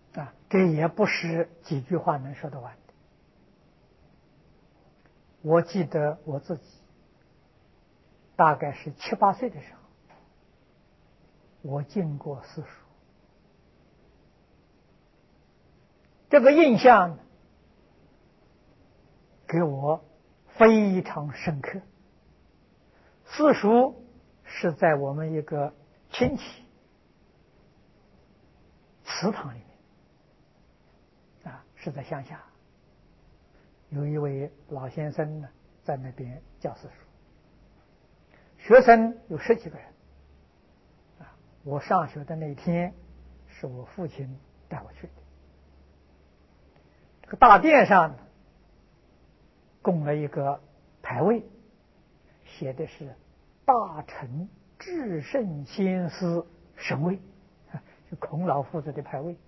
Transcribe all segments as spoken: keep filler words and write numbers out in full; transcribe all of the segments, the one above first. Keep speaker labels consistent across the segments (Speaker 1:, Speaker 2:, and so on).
Speaker 1: 啊，这也不是几句话能说得完的。我记得我自己大概是七八岁的时候，我进过私塾，这个印象给我非常深刻。私塾是在我们一个亲戚祠堂里面，啊，是在乡下，有一位老先生呢在那边教私塾，学生有十几个人。啊，我上学的那天是我父亲带我去的。这个大殿上呢供了一个牌位，写的是大臣至圣先师神位，就孔老夫子的牌位。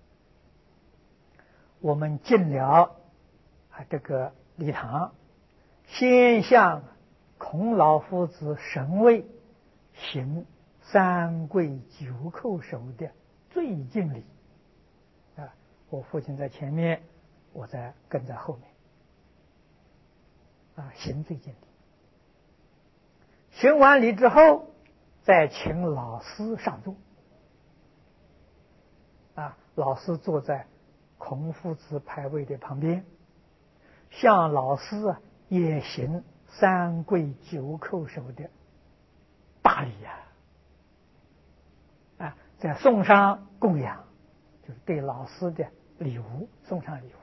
Speaker 1: 我们进了啊这个礼堂，先向孔老夫子神位行三跪九叩首的最敬礼。啊，我父亲在前面，我在跟在后面。啊，行最敬礼。行完礼之后，再请老师上座。啊，老师坐在孔夫子牌位的旁边，向老师啊也行三跪九叩首的大礼呀！啊，再送上供养，就是对老师的礼物，送上礼物。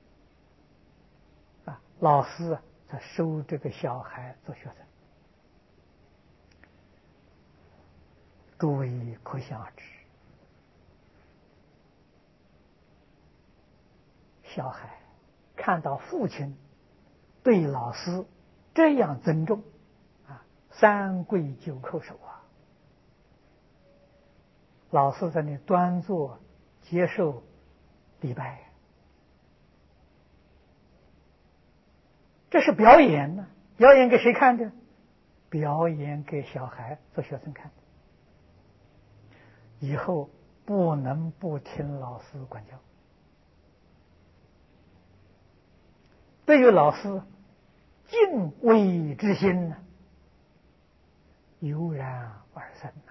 Speaker 1: 啊，老师啊才收这个小孩做学生。诸位可想而知，小孩看到父亲对老师这样尊重，啊，三跪九叩首啊，老师在那端坐接受礼拜，这是表演呢。表演给谁看的？表演给小孩做学生看的。以后不能不听老师管教。对于老师，敬畏之心呢，油然而生呐。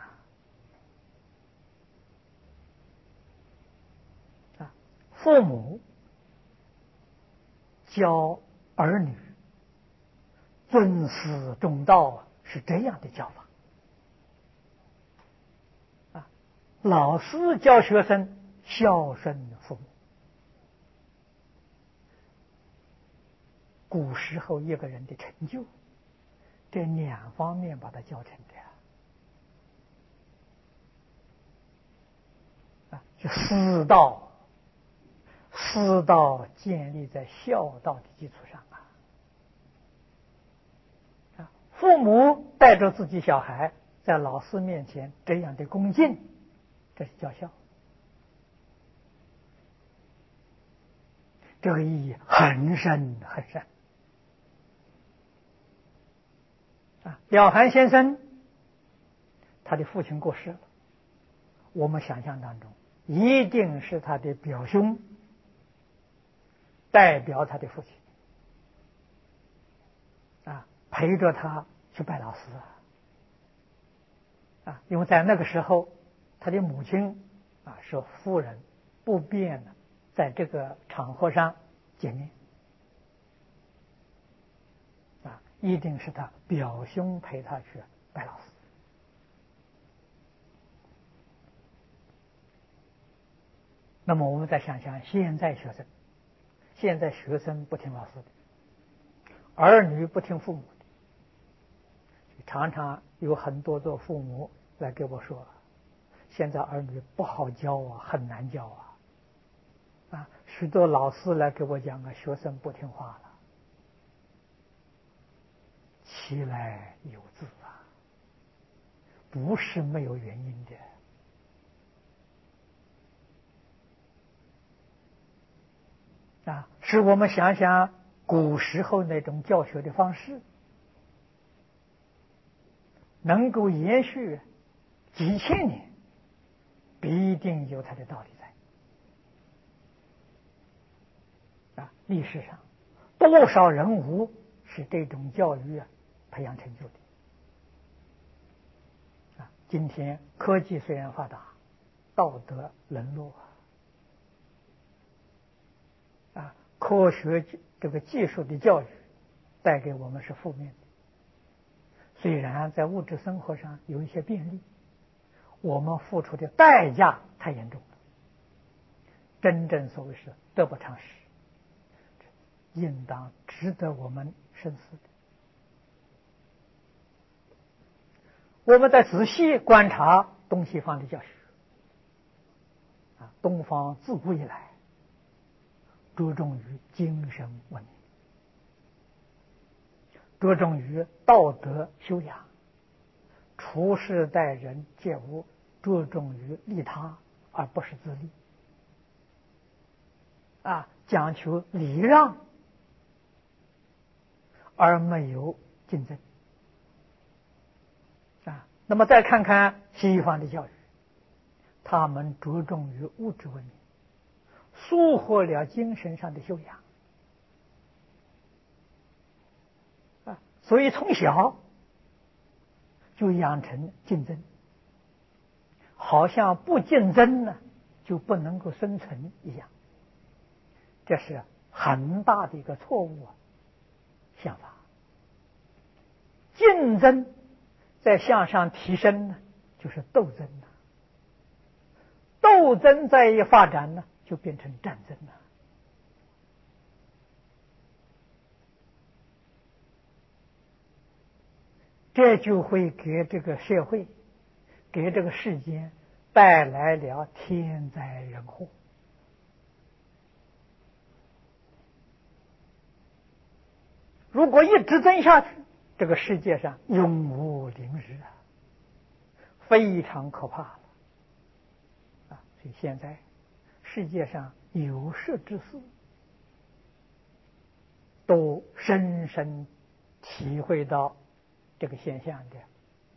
Speaker 1: 啊，父母教儿女尊师重道是这样的教法。啊，老师教学生孝顺父母。古时候一个人的成就，这两方面把他教成的啊，就师道，师道建立在孝道的基础上啊。啊，父母带着自己小孩在老师面前这样的恭敬，这是教孝。这个意义很深很深。啊，了凡先生他的父亲过世了，我们想象当中一定是他的表兄代表他的父亲啊，陪着他去拜老师啊，啊，因为在那个时候他的母亲啊是夫人，不便呢在这个场合上见面啊，一定是他表兄陪他去拜老师。那么我们再想想现在学生，现在学生不听老师的，儿女不听父母的，常常有很多做父母来给我说，现在儿女不好教啊，很难教啊。啊，许多老师来给我讲啊，学生不听话了。其来有自啊，不是没有原因的。啊，使我们想想古时候那种教学的方式，能够延续几千年，必定有它的道理在。 啊，历史上多少人物是这种教育啊培养成就的。啊，今天科技虽然发达，道德沦落啊，啊，科学这个技术的教育带给我们是负面的。虽然在物质生活上有一些便利，我们付出的代价太严重了。真正所谓是得不偿失，应当值得我们深思的。我们再仔细观察东西方的教学，啊，东方自古以来着重于精神文明，着重于道德修养，处事待人接物着重于利他，而不是自利。啊，讲求礼让，而没有竞争。啊，那么再看看西方的教育，他们着重于物质文明，疏忽了精神上的修养。啊，所以从小就养成竞争，好像不竞争呢就不能够生存一样。这是很大的一个错误啊想法。竞争在向上提升呢，就是斗争了；斗争再一发展呢，就变成战争了。这就会给这个社会、给这个世间带来了天灾人祸。如果一直争下去，这个世界上永无宁日啊，非常可怕了啊！所以现在世界上有识之士都深深体会到这个现象的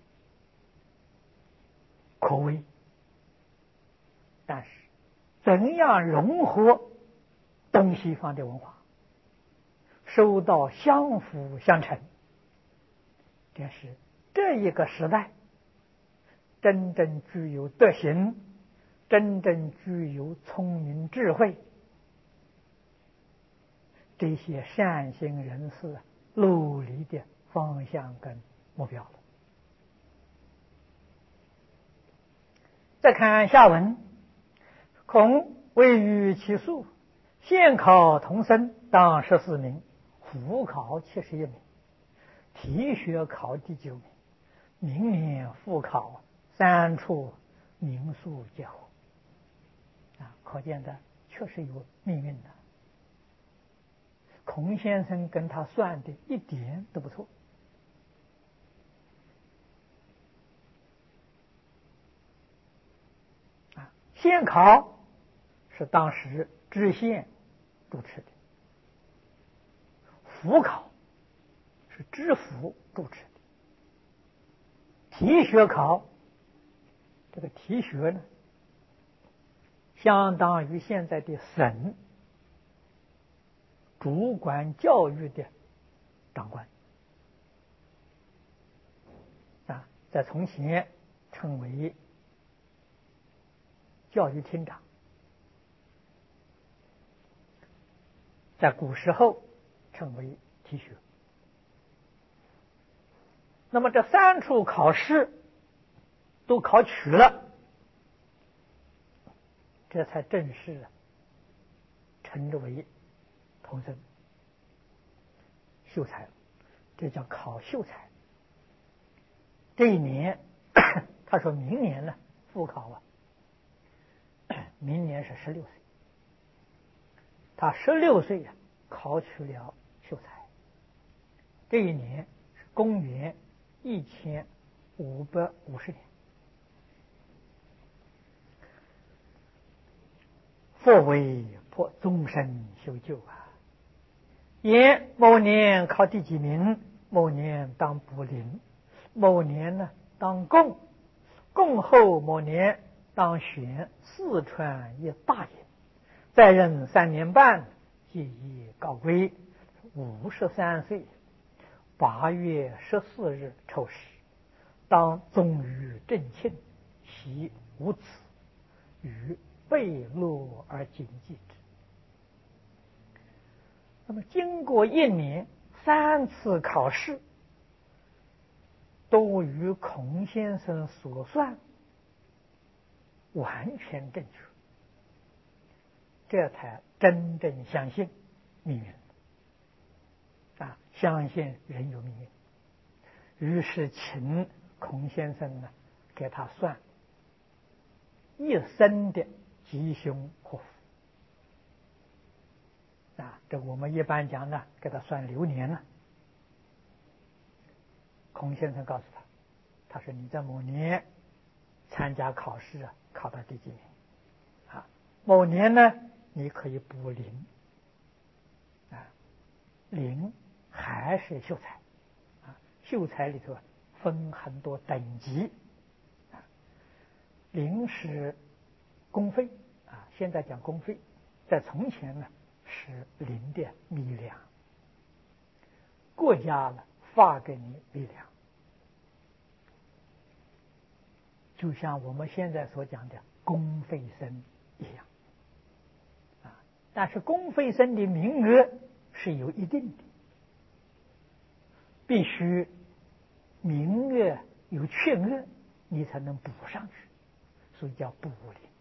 Speaker 1: 可悲，但是怎样融合东西方的文化，收到相辅相成，这是这一个时代真正具有德行、真正具有聪明智慧这些善心人士努力的方向跟目标了。再看下文，孔未逾其数，现考童生当十四名，辅考七十一名，提学考第九名，明年复考三处名宿皆获。啊，可见的确实有命运的。孔先生跟他算的一点都不错。啊，县考是当时知县主持的，府考是知府主持的，提学考，这个提学呢，相当于现在的省主管教育的长官啊，在从前称为教育厅长，在古时候称为提学。那么这三处考试都考取了，这才正式称之为童生秀才，这叫考秀才。这一年他说明年呢复考啊，明年是十六岁，他十六岁呀、啊、考取了秀才。这一年是公元一千五百五十年。复为破终身修旧啊！言某年考第几名？某年当卜陵，某年呢当贡，贡后某年当选四川一大尹，在任三年半， 结义告归，五十三岁，八月十四日丑时，当宗于正庆，习无子，于贝洛而谨记之。那么经过一年三次考试，都与孔先生所算完全正确，这才真正相信命运啊，相信人有命运。于是请孔先生呢给他算一生的吉凶祸福啊，这我们一般讲呢，给他算流年呢。孔先生告诉他，他说你在某年参加考试啊，考到第几名啊？某年呢，你可以补零啊，零还是秀才啊，秀才里头分很多等级啊，零是公费啊，现在讲公费，在从前呢是零的米粮，国家呢发给你米粮，就像我们现在所讲的公费生一样啊，但是公费生的名额是有一定的，必须名额有缺额，你才能补上去，所以叫补领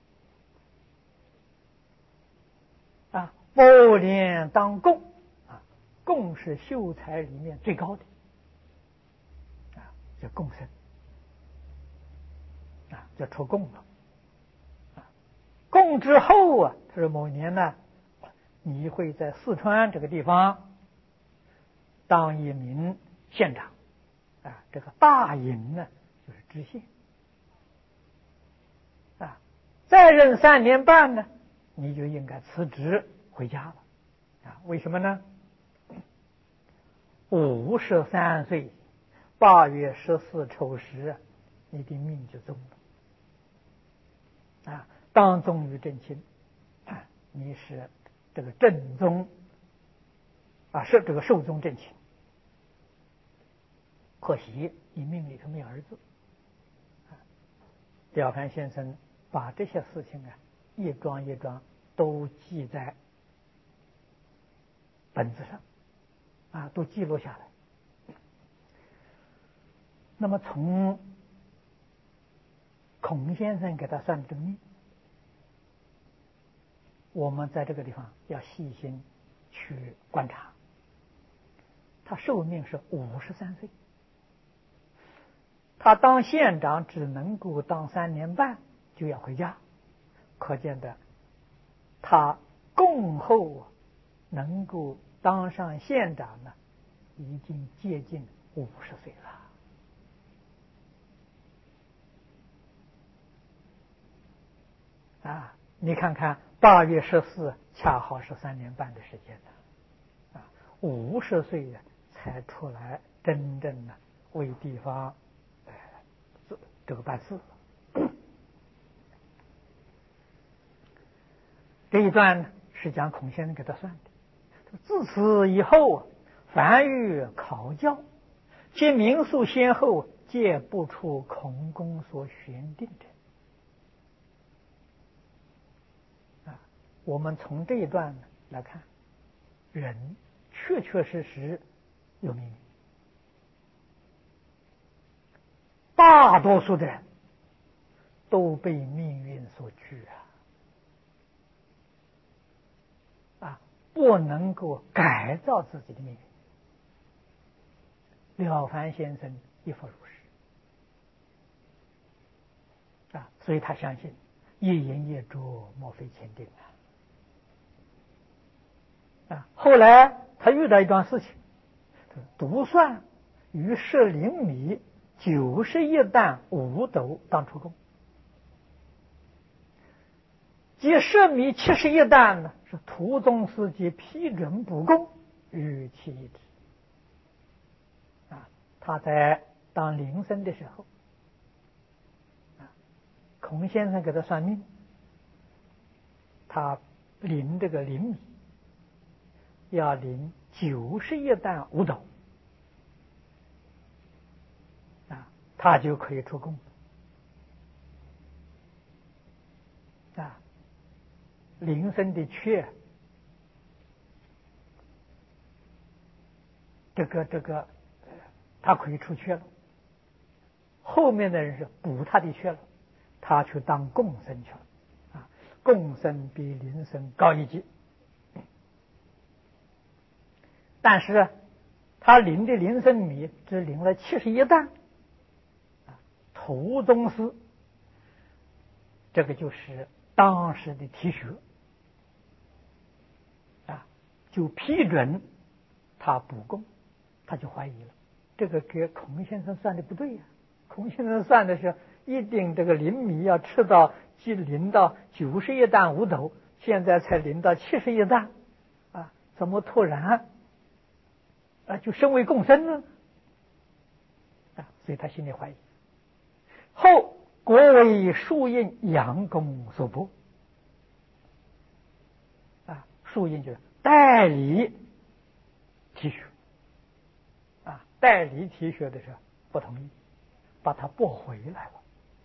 Speaker 1: 啊。某年当贡啊，贡是秀才里面最高的啊，叫贡生啊，叫出贡了啊。贡之后啊，他说某年呢，你会在四川这个地方当一名县长啊，这个大营呢就是知县啊。再任三年半呢，你就应该辞职回家了啊。为什么呢？五十三岁八月十四丑时，你的命就终了啊。当宗于正卿啊，你是这个正宗啊，是这个寿宗正卿。可惜你命里头没有儿子。了凡先生把这些事情啊，一桩一桩都记在本子上啊，都记录下来。那么从孔先生给他算的这个命，我们在这个地方要细心去观察。他寿命是五十三岁，他当县长只能够当三年半就要回家，可见的他恭候能够当上县长呢，已经接近五十岁了啊！你看看八月十四恰好是三年半的时间了啊，五十岁呀才出来真正的为地方呃这个办事。这一段呢是讲孔先生给他算的。自此以后，凡遇考教，皆民宿先后，皆不出孔公所选定者。啊，我们从这一段呢来看，人确确实实有命运，大多数的人都被命运所拘啊。不能够改造自己的命运。了凡先生亦复如是啊，所以他相信一言一啄莫非前定啊。啊，后来他遇到一桩事情，独算于十厘米九十一担五斗当出贡，即十米七十一担呢，是途中司机批准补贡，与其一致。啊，他在当铃声的时候，啊，孔先生给他算命，他领这个灵米， 要领九十一担五斗啊，他就可以出供啊。铃声的缺，这个这个，他可以出缺了。后面的人是补他的缺了，他去当贡生去了啊。贡生比铃声高一级，但是他领的铃声米只领了七十一担，途中司这个就是当时的提学啊，就批准他补供，他就怀疑了，这个给孔先生算的不对呀、啊。孔先生算的是一定这个灵米要吃到即临到九十一担五斗，现在才临到七十一担啊，怎么突然啊就升为贡生呢？啊，所以他心里怀疑。后国为数印杨公所拨啊，数印就是代理提学啊，代理提学的时候不同意，把他驳回来了。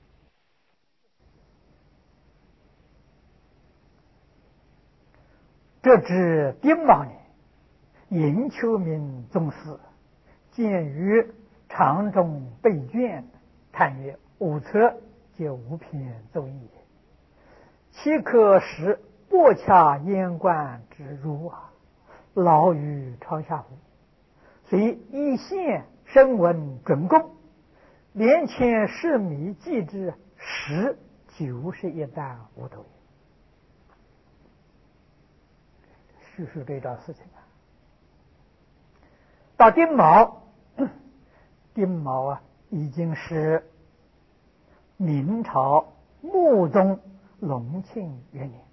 Speaker 1: 这至丁卯年，尹秋明宗司见于长中备卷，叹曰：“吾策皆无篇奏议，岂可使薄洽言官之儒啊？劳于朝下乎？”遂以县声闻准供，连迁市米计之十九十一担五斗。叙述这桩事情啊，到丁卯，丁卯啊，已经是明朝穆宗隆庆元年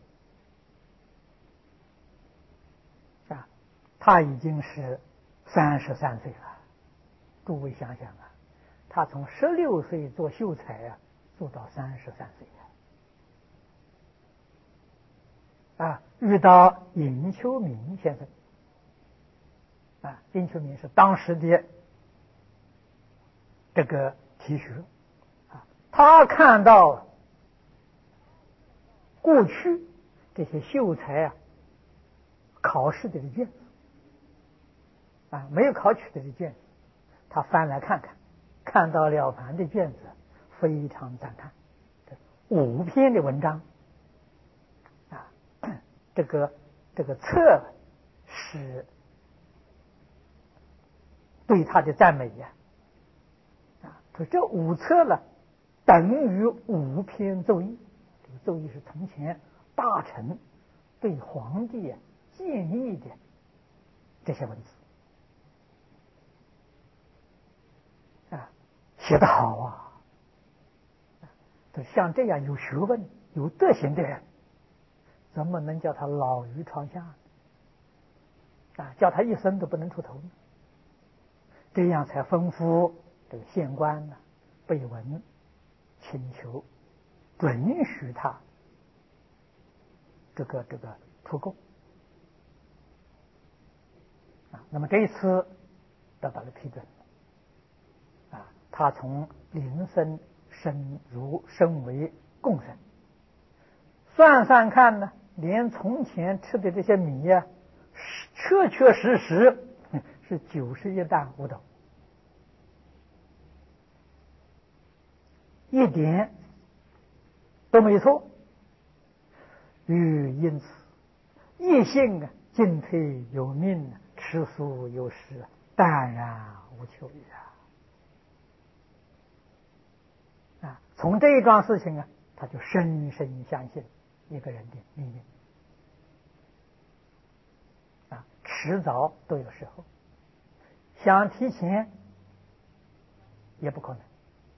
Speaker 1: 啊，他已经是三十三岁了。诸位想想啊，他从十六岁做秀才啊，做到三十三岁啊，啊，遇到尹秋明先生啊，尹秋明是当时的这个提学啊，他看到过去这些秀才啊考试的卷子啊，没有考取的卷子，他翻来看看，看到了凡的卷子，非常赞叹，五篇的文章啊，这个这个册是对他的赞美呀啊，说这五册了等于五篇奏议，这个奏议是从前大臣对皇帝建议的这些文字啊，写得好啊！像这样有学问、有德行的人，怎么能叫他老于床下啊？叫他一生都不能出头呢？这样才吩咐这个县官呢，备文请求准许他这个这个出贡啊。那么这一次得到了批准啊，他从林森升如升为贡生，算算看呢，连从前吃的这些米呀、啊，确确实实是九十一担五斗，一点都没错。欲因此一性啊，进退有命，吃素有食，淡然无求也啊！啊，从这一桩事情啊，他就深深相信一个人的命运啊，迟早都有时候，想提前也不可能。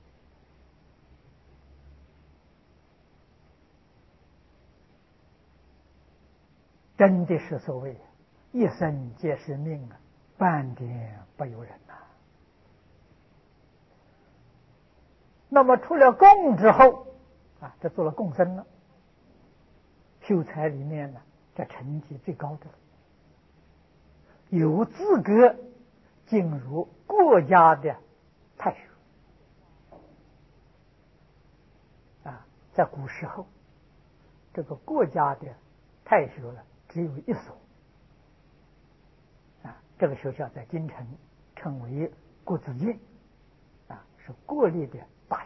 Speaker 1: 真的是所谓一生皆是命啊，半点不由人呐、啊。那么出了贡之后啊，这做了贡生了，秀才里面呢，这成绩最高的有资格进入国家的太学啊。在古时候，这个国家的太学呢只有一所啊，这个学校在京城称为国子监啊，是国立的大学。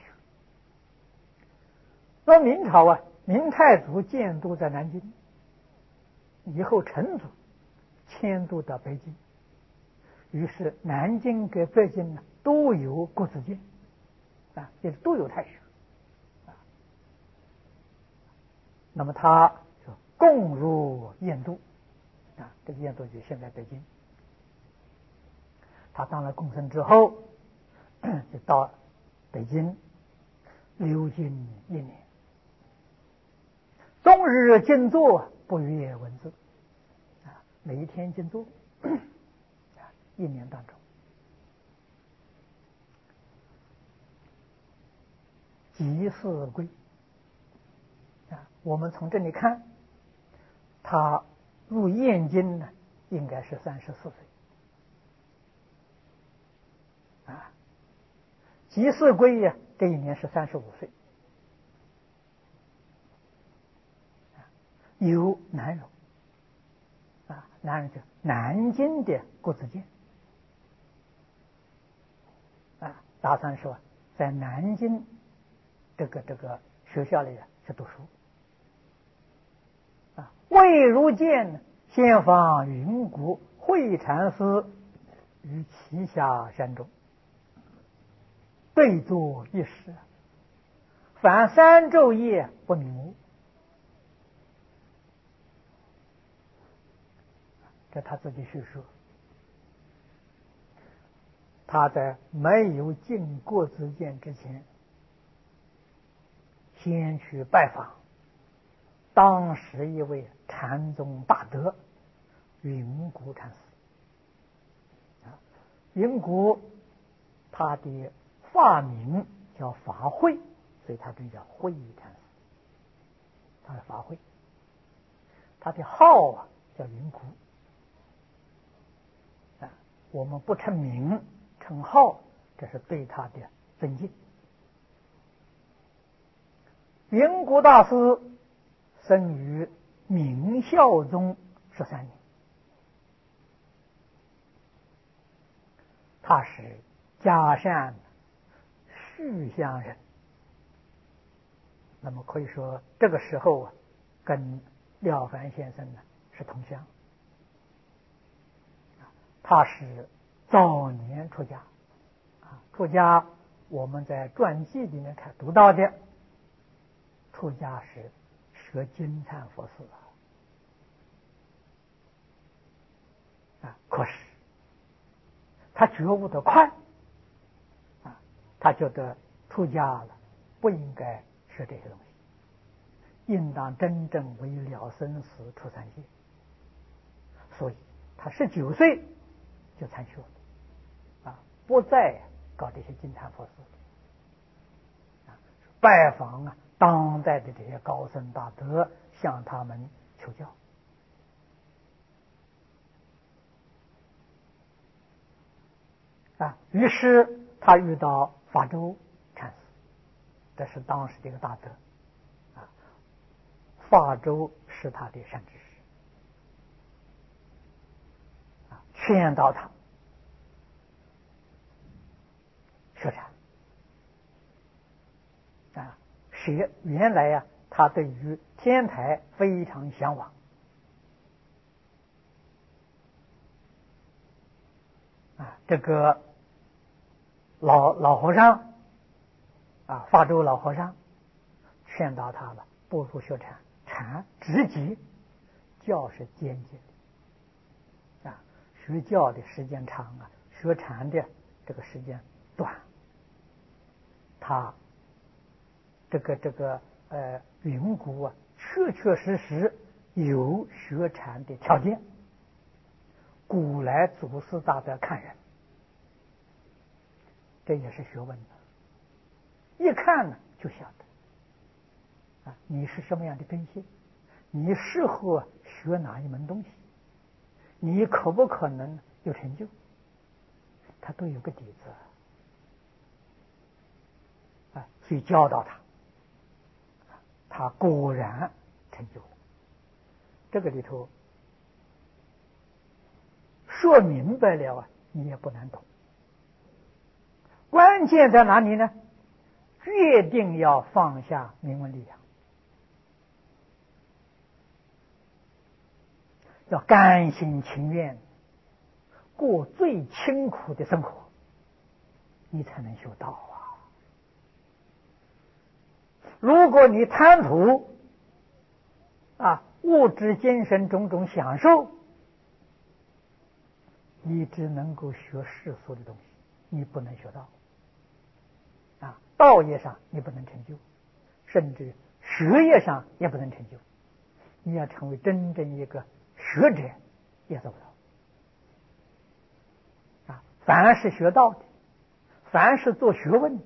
Speaker 1: 那明朝啊，明太祖建都在南京，以后成祖迁都到北京，于是南京跟北京呢都有国子监啊，也都有太学啊。那么他就共入燕都啊，这个燕都就现在北京。他当了贡生之后，就到北京留京一年，终日静坐，不阅文字啊，每一天静坐啊，一年当中。即四归啊，我们从这里看，他入燕京呢，应该是三十四岁啊。即四归呀，这一年是三十五岁，有南荣啊，南荣就南京的国子监啊，打算说在南京这个这个学校里去读书啊。未如见先访云谷会禅师于旗下山中，对坐一时，凡三昼夜不明悟。这他自己叙述，他在没有进国子监之前，先去拜访当时一位禅宗大德云谷禅师啊。云谷他的法名叫法会，所以他这叫会禅师，他是法会。他的号啊叫云谷啊，我们不称名称号，这是对他的尊敬。云谷大师生于明孝宗十三年，他是嘉善胥乡人。那么可以说，这个时候啊，跟廖凡先生呢是同乡。他是早年出家啊，出家我们在传记里面看读到的，出家是学金蝉佛寺啊，可是他觉悟的快啊，他觉得出家了不应该学这些东西，应当真正为了生死出三界，所以他十九岁就参学啊，不再搞这些金蝉佛寺啊，拜访啊当代的这些高僧大德，向他们求教啊。于是他遇到法周禅师，这是当时的一个大德啊。法周是他的善知识啊，劝导他学禅啊。学原来呀、啊，他对于天台非常向往啊。这个老老和尚啊，法周老和尚劝导他了，不如学禅，禅直接，教是间接的啊。学教的时间长啊，学禅的这个时间短。他这个这个呃云谷啊，确确实实有学禅的条件。古来祖师大德看人，这也是学问的，一看呢就晓得啊，你是什么样的根性，你适合学哪一门东西， 你可不可能有成就？他都有个底子啊，所以教导他，他果然成就了。这个里头说明白了啊，你也不难懂。关键在哪里呢？决定要放下名闻利养，要甘心情愿过最清苦的生活，你才能修道啊。如果你贪图啊物质精神种种享受，你只能够学世俗的东西，你不能学道啊。道业上你不能成就，甚至学业上也不能成就。你要成为真正一个学者，也做不到啊。凡是学道的，凡是做学问的，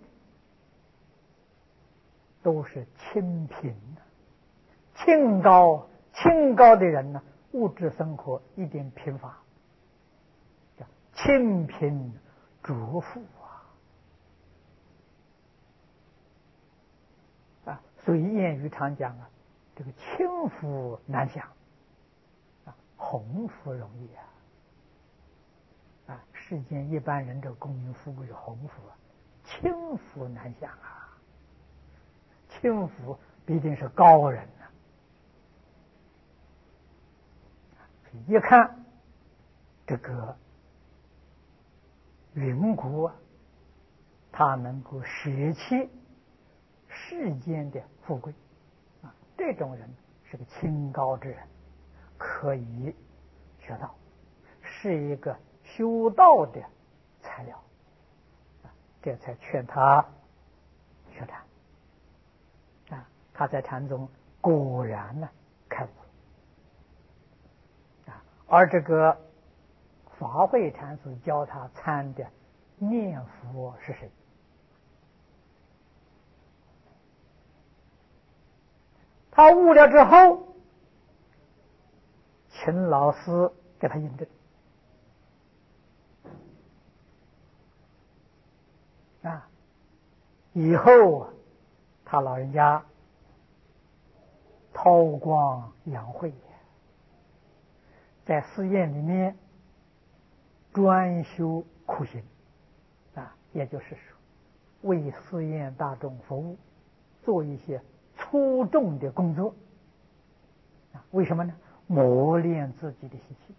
Speaker 1: 都是清贫的、清高、清高的人呢，物质生活一点贫乏，叫清贫浊富啊！啊，所以谚语常讲啊，这个轻浮难享啊，鸿福容易啊！啊，世间一般人这功名富贵是鸿福啊，轻浮难享啊！轻浮必定是高人呐、啊！一看这个云谷啊，他能够舍弃世间的富贵啊，这种人是个清高之人，可以学道，是一个修道的材料啊，这才劝他学禅啊。他在禅中果然呢开悟啊，而这个法会禅师教他参的念佛是谁？他悟了之后，请老师给他印证啊。以后他老人家韬光养晦，在寺院里面专修苦行啊，也就是说为寺院大众服务，做一些粗重的工作啊。为什么呢？磨练自己的习气，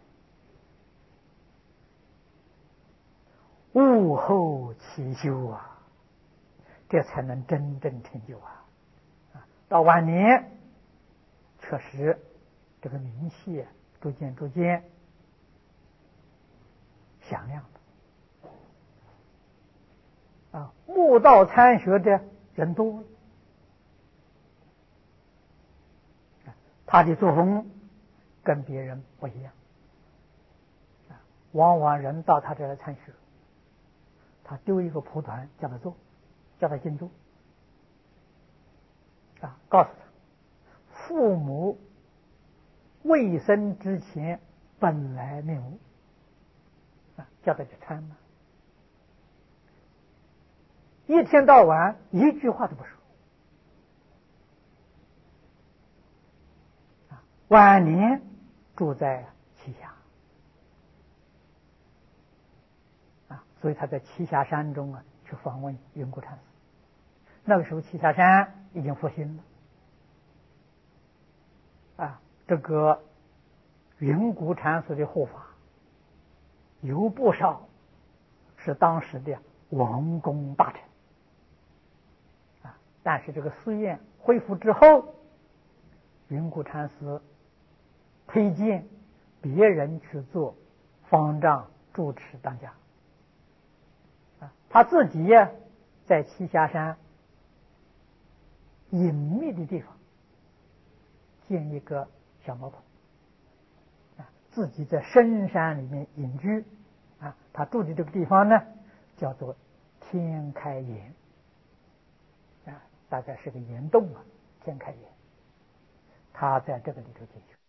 Speaker 1: 悟后起修啊，这才能真正成就啊！啊，到晚年确实这个名气逐渐逐渐响亮了啊，悟道参学的人多了，他的作风跟别人不一样啊。往往人到他这来参学，他丢一个蒲团叫他做，叫他静坐啊，告诉他父母未生之前本来面目啊，叫他去参嘛。一天到晚一句话都不说啊，晚年住在栖霞啊，所以他在栖霞山中啊去访问云谷禅师。那个时候栖霞山已经复兴了啊，这个云谷禅师的护法有不少是当时的王公大臣啊，但是这个寺院恢复之后，云谷禅师推荐别人去做方丈住持当家啊，他自己呀在栖霞山隐秘的地方建一个小茅棚啊，自己在深山里面隐居啊。他住的这个地方呢，叫做天开岩啊，大概是个岩洞啊，天开岩。他在这个里头进去。